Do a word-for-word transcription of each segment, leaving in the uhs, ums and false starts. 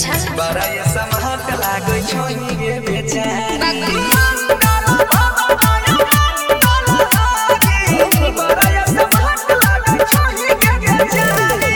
बड़ा ये समाट लागै छोही गे बेचारी बड़ा ये समाट लागै छोही गे बेचारी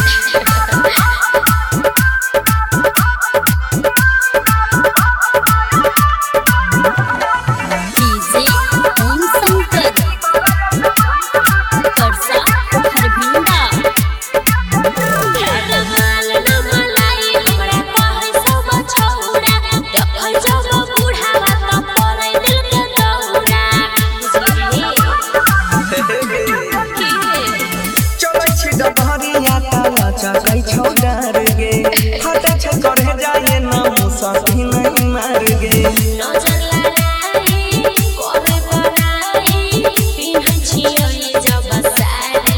चकै छौ डर गे हट छ करे जाए ना मुसाफी नहीं मार गे नजर लगाई करे बनाई पिन छियो ये जब सारी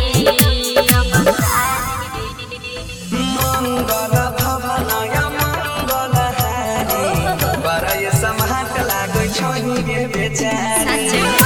मंगल भवनया मंगल हारी बड़ा ये समाट लागै छोही गे बेचारी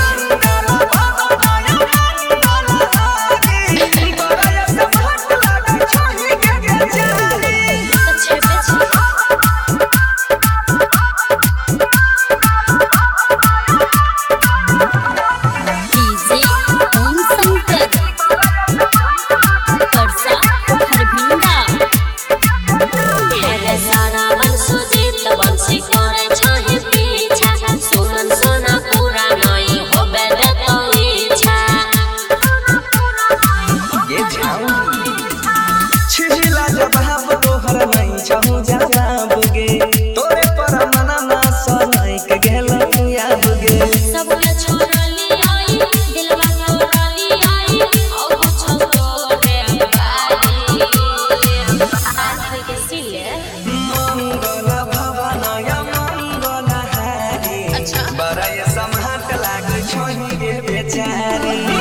छिला जवाब तोहर नहीं चाहू जवाब गे तोरे पर मना ना सनाई के गेल याद गे सब न छोड़ली आई दिलवा तोड़ली आई ओ छो तोरे बारी आज के सिले मंगल भवनया मंगल हारी बड़ा ये समाट लागै छोही गे बेचारी